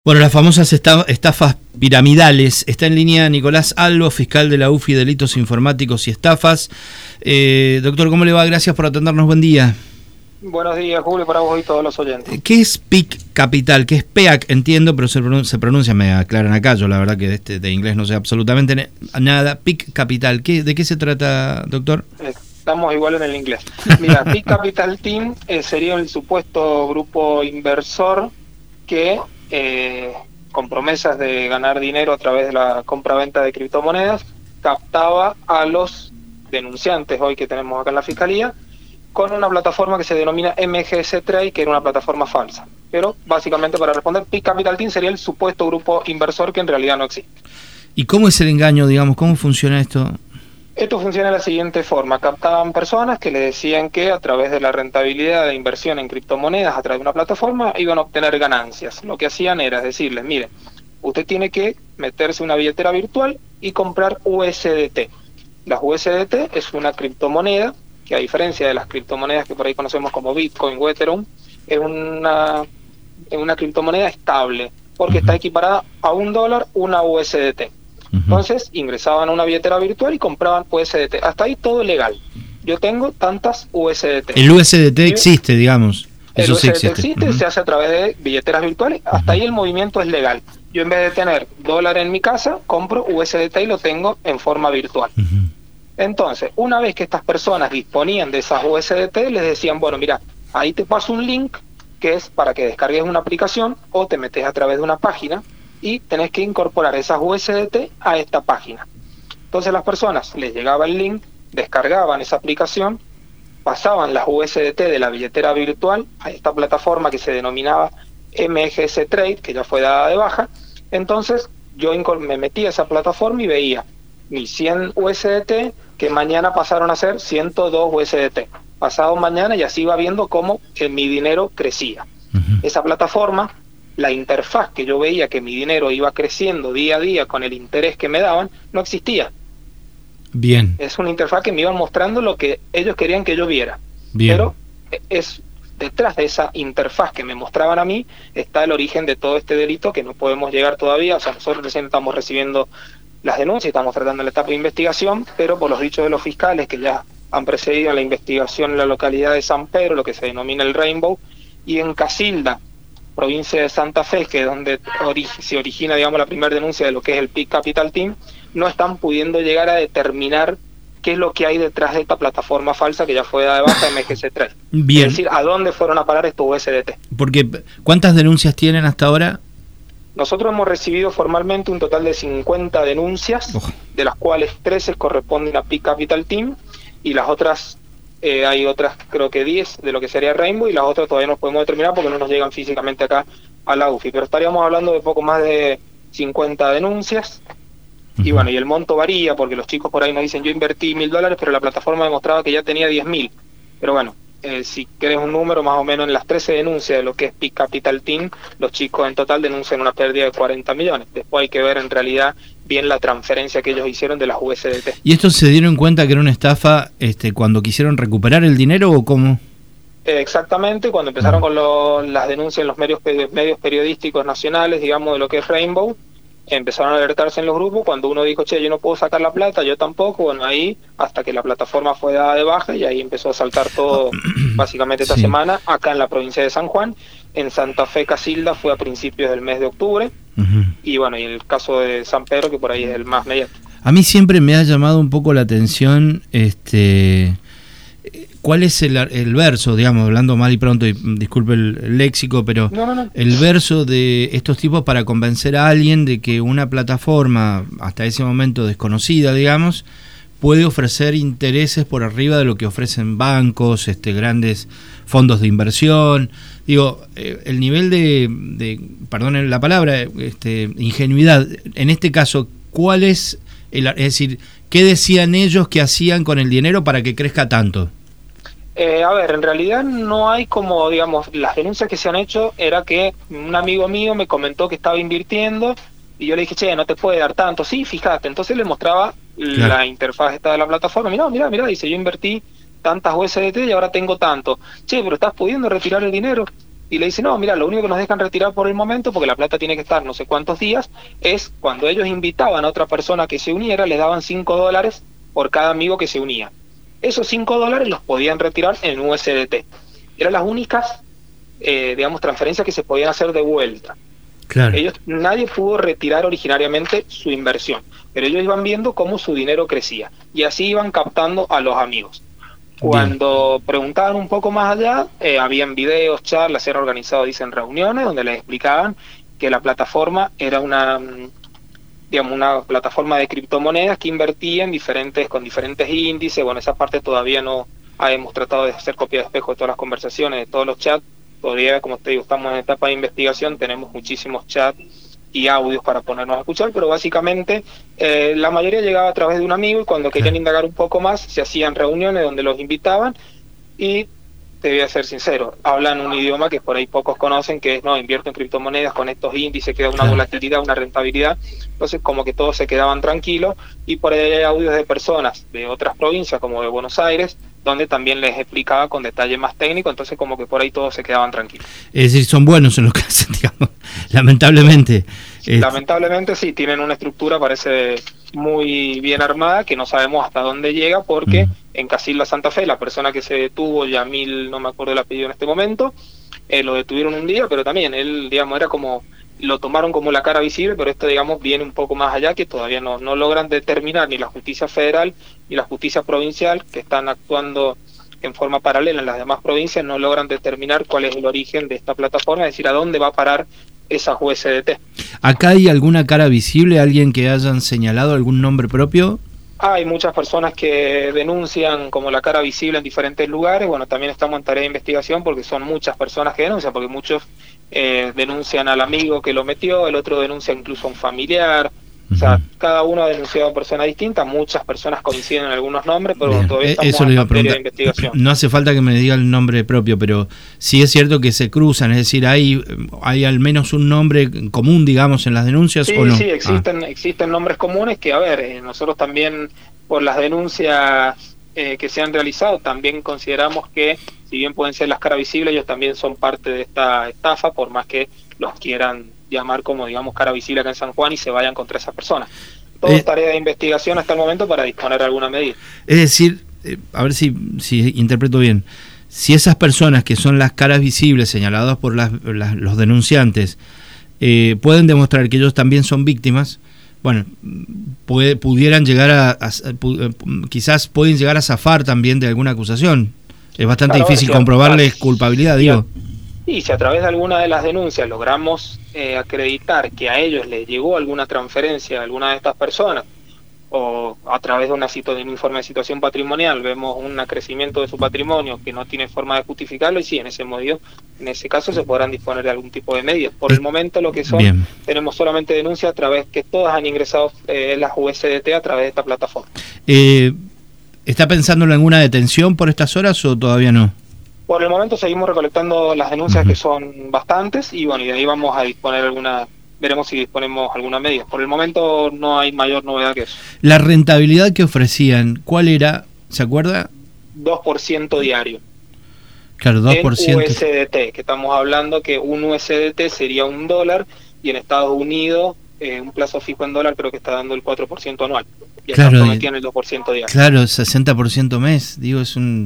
Bueno, las famosas estafas piramidales. Está en línea Nicolás Albo, fiscal de la UFI, Delitos Informáticos y Estafas. Doctor, ¿cómo le va? Gracias por atendernos. Buen día. Buenos días, Julio, para vos y todos los oyentes. ¿Qué es PIC Capital? ¿Qué es PEAC? Entiendo, pero se pronuncia, me aclaran acá. Yo la verdad que de inglés no sé absolutamente nada. PIC Capital, ¿de qué se trata, doctor? Estamos igual en el inglés. Mira, PIC Capital Team sería el supuesto grupo inversor que con promesas de ganar dinero a través de la compra-venta de criptomonedas, captaba a los denunciantes hoy que tenemos acá en la Fiscalía, con una plataforma que se denomina MGS Trade, que era una plataforma falsa. Pero básicamente, para responder, PIC Capital Team sería el supuesto grupo inversor que en realidad no existe. ¿Y cómo es el engaño, digamos? ¿Cómo funciona esto? Esto funciona de la siguiente forma: captaban personas que le decían que a través de la rentabilidad de inversión en criptomonedas a través de una plataforma iban a obtener ganancias. Lo que hacían era decirles: mire, usted tiene que meterse una billetera virtual y comprar USDT. Las USDT es una criptomoneda que, a diferencia de las criptomonedas que por ahí conocemos como Bitcoin o Ethereum, es una criptomoneda estable, porque está equiparada a $1 una USDT. Entonces ingresaban a una billetera virtual y compraban USDT. Hasta ahí todo legal. Yo tengo tantas USDT. El USDT existe, digamos. El Eso USDT sí existe. Se hace a través de billeteras virtuales. Hasta ahí el movimiento es legal. Yo, en vez de tener dólar en mi casa, compro USDT y lo tengo en forma virtual. Entonces, una vez que estas personas disponían de esas USDT, les decían: bueno, mira, ahí te paso un link que es para que descargues una aplicación, o te metes a través de una página y tenés que incorporar esas USDT a esta página. Entonces las personas les llegaba el link, descargaban esa aplicación, pasaban las USDT de la billetera virtual a esta plataforma que se denominaba MGS Trade, que ya fue dada de baja. Entonces yo me metí a esa plataforma y veía mis 100 USDT, que mañana pasaron a ser 102 USDT. Pasado mañana, y así iba viendo cómo mi dinero crecía. Esa plataforma, la interfaz que yo veía que mi dinero iba creciendo día a día con el interés que me daban, no existía. Bien. Es una interfaz que me iban mostrando lo que ellos querían que yo viera. Bien. Pero detrás de esa interfaz que me mostraban a mí está el origen de todo este delito, que no podemos llegar todavía. O sea, nosotros recién estamos recibiendo las denuncias, estamos tratando la etapa de investigación, pero por los dichos de los fiscales que ya han precedido en la investigación en la localidad de San Pedro, lo que se denomina el Rainbow, y en Casilda, provincia de Santa Fe, que es donde se origina, digamos, la primera denuncia de lo que es el PIC Capital Team, no están pudiendo llegar a determinar qué es lo que hay detrás de esta plataforma falsa que ya fue dada de baja en MGC3. Bien. Es decir, ¿a dónde fueron a parar estos USDT? Porque, ¿cuántas denuncias tienen hasta ahora? Nosotros hemos recibido formalmente un total de 50 denuncias, de las cuales 13 corresponden a PIC Capital Team, y las otras, hay otras creo que 10 de lo que sería Rainbow, y las otras todavía no podemos determinar porque no nos llegan físicamente acá a la UFI, pero estaríamos hablando de poco más de 50 denuncias. Y bueno, y el monto varía porque los chicos por ahí nos dicen: yo invertí $1.000, pero la plataforma demostraba que ya tenía 10.000. Pero bueno, si querés un número, más o menos en las 13 denuncias de lo que es PIC Capital Team, los chicos en total denuncian una pérdida de 40 millones. Después hay que ver en realidad bien la transferencia que ellos hicieron de las USDT. ¿Y estos se dieron cuenta que era una estafa cuando quisieron recuperar el dinero o cómo? Exactamente, cuando empezaron con las denuncias en los medios periodísticos nacionales, digamos, de lo que es Rainbow, empezaron a alertarse en los grupos. Cuando uno dijo: che, yo no puedo sacar la plata, yo tampoco, bueno, ahí hasta que la plataforma fue dada de baja, y ahí empezó a saltar todo básicamente esta semana, acá en la provincia de San Juan. En Santa Fe, Casilda, fue a principios del mes de octubre, y bueno, y el caso de San Pedro, que por ahí es el más mediático. A mí siempre me ha llamado un poco la atención ¿cuál es el verso, digamos, hablando mal y pronto, y disculpe el léxico, pero No. el verso de estos tipos para convencer a alguien de que una plataforma, hasta ese momento desconocida, digamos, puede ofrecer intereses por arriba de lo que ofrecen bancos, grandes fondos de inversión? Digo, el nivel de perdonen la palabra, ingenuidad, en este caso, ¿cuál es es decir, qué decían ellos que hacían con el dinero para que crezca tanto? A ver, en realidad no hay como, digamos, las denuncias que se han hecho era que un amigo mío me comentó que estaba invirtiendo y yo le dije: che, no te puede dar tanto. Sí, fíjate. Entonces le mostraba la interfaz esta de la plataforma. Mira, dice: yo invertí tantas USDT y ahora tengo tanto. Che, pero ¿estás pudiendo retirar el dinero? y le dice, no, mira, lo único que nos dejan retirar por el momento, porque la plata tiene que estar no sé cuántos días, es cuando ellos invitaban a otra persona que se uniera, les daban $5 por cada amigo que se unía. Esos $5 los podían retirar en USDT. Eran las únicas, digamos, transferencias que se podían hacer de vuelta. Claro. Nadie pudo retirar originariamente su inversión, pero ellos iban viendo cómo su dinero crecía, y así iban captando a los amigos. Cuando preguntaban un poco más allá, habían videos, charlas, eran organizados, dicen, reuniones, donde les explicaban que la plataforma era una plataforma de criptomonedas que invertía con diferentes índices. Bueno, esa parte todavía no hemos tratado de hacer copia de espejo de todas las conversaciones, de todos los chats. Todavía, como te digo, estamos en etapa de investigación, tenemos muchísimos chats y audios para ponernos a escuchar, pero básicamente la mayoría llegaba a través de un amigo, y cuando querían indagar un poco más, se hacían reuniones donde los invitaban, y te voy a ser sincero, hablan un idioma que por ahí pocos conocen, que es, no, invierto en criptomonedas con estos índices, que da una volatilidad, una rentabilidad. Entonces como que todos se quedaban tranquilos, y por ahí hay audios de personas de otras provincias, como de Buenos Aires, donde también les explicaba con detalle más técnico, entonces como que por ahí todos se quedaban tranquilos. Es decir, son buenos en lo que hacen, digamos, lamentablemente. Lamentablemente sí, tienen una estructura, parece muy bien armada, que no sabemos hasta dónde llega, porque en Casilda, Santa Fe, la persona que se detuvo, Yamil, no me acuerdo el apellido en este momento, lo detuvieron un día, pero también él, digamos, era como, lo tomaron como la cara visible, pero esto, digamos, viene un poco más allá, que todavía no logran determinar ni la justicia federal ni la justicia provincial, que están actuando en forma paralela en las demás provincias, no logran determinar cuál es el origen de esta plataforma, es decir, a dónde va a parar esas USDT. ¿Acá hay alguna cara visible, alguien que hayan señalado, algún nombre propio? Hay muchas personas que denuncian como la cara visible en diferentes lugares. Bueno, también estamos en tarea de investigación, porque son muchas personas que denuncian, porque muchos denuncian al amigo que lo metió, el otro denuncia incluso a un familiar. O sea, cada uno ha denunciado a personas distintas, muchas personas coinciden en algunos nombres, pero bien, todavía estamos en materia de investigación. No hace falta que me diga el nombre propio, pero sí es cierto que se cruzan, es decir, hay al menos un nombre común, digamos, en las denuncias, sí, ¿o no? Sí, existen nombres comunes que, a ver, nosotros también, por las denuncias que se han realizado, también consideramos que, si bien pueden ser las caras visibles, ellos también son parte de esta estafa, por más que los quieran llamar como, digamos, cara visible acá en San Juan y se vayan contra esas personas. Todo es tarea de investigación hasta el momento para disponer de alguna medida. Es decir, a ver si interpreto bien, si esas personas que son las caras visibles señaladas por los denunciantes pueden demostrar que ellos también son víctimas, bueno, pudieran llegar quizás pueden llegar a zafar también de alguna acusación. Es bastante difícil comprobarles culpabilidad, digo. Y si a través de alguna de las denuncias logramos acreditar que a ellos les llegó alguna transferencia a alguna de estas personas, o a través de un informe de situación patrimonial vemos un crecimiento de su patrimonio que no tiene forma de justificarlo, y sí, en ese caso se podrán disponer de algún tipo de medidas. Por el momento lo que son, tenemos solamente denuncias a través que todas han ingresado las USDT a través de esta plataforma. ¿Está pensando en alguna detención por estas horas o todavía no? Por el momento seguimos recolectando las denuncias, que son bastantes, y bueno, y de ahí vamos a disponer veremos si disponemos alguna medida. Por el momento no hay mayor novedad que eso. La rentabilidad que ofrecían, ¿cuál era? ¿Se acuerda? 2% diario. Claro, 2%. En USDT, que estamos hablando que un USDT sería $1, y en Estados Unidos un plazo fijo en dólar creo que está dando el 4% anual. Y claro, prometían el 2% diario. Claro, 60% mes, digo,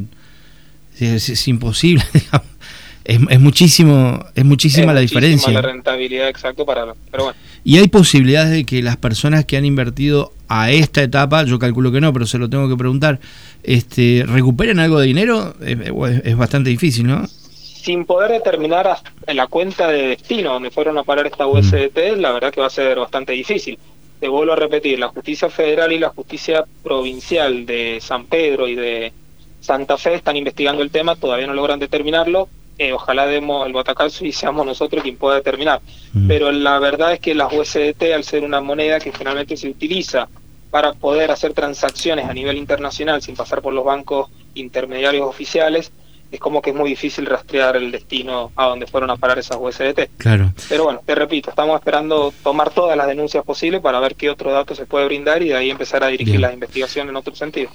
es imposible, digamos. Es muchísima la diferencia. La rentabilidad, exacto, pero bueno. ¿Y hay posibilidades de que las personas que han invertido a esta etapa, yo calculo que no, pero se lo tengo que preguntar, recuperen algo de dinero? Es bastante difícil, ¿no? Sin poder determinar en la cuenta de destino donde fueron a parar esta USDT, la verdad que va a ser bastante difícil. Te vuelvo a repetir, la justicia federal y la justicia provincial de San Pedro y de Santa Fe están investigando el tema, todavía no logran determinarlo. Ojalá demos el batacazo y seamos nosotros quien pueda determinar. Pero la verdad es que las USDT, al ser una moneda que generalmente se utiliza para poder hacer transacciones a nivel internacional sin pasar por los bancos intermediarios oficiales, es como que es muy difícil rastrear el destino a donde fueron a parar esas USDT. Claro. Pero bueno, te repito, estamos esperando tomar todas las denuncias posibles para ver qué otro dato se puede brindar y de ahí empezar a dirigir las investigaciones en otro sentido.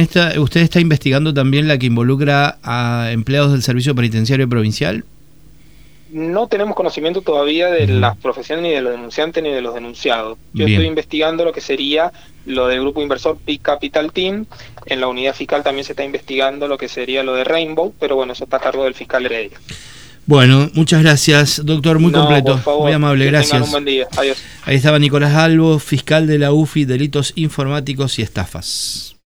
¿Usted está investigando también la que involucra a empleados del Servicio Penitenciario Provincial? No tenemos conocimiento todavía de las profesiones, ni de los denunciantes, ni de los denunciados. Yo estoy investigando lo que sería lo del grupo inversor Peak Capital Team. En la unidad fiscal también se está investigando lo que sería lo de Rainbow, pero bueno, eso está a cargo del fiscal Heredia. Bueno, muchas gracias, doctor, muy completo, por favor, muy amable, gracias. Tengan un buen día, adiós. Ahí estaba Nicolás Albo, fiscal de la UFI, Delitos Informáticos y Estafas.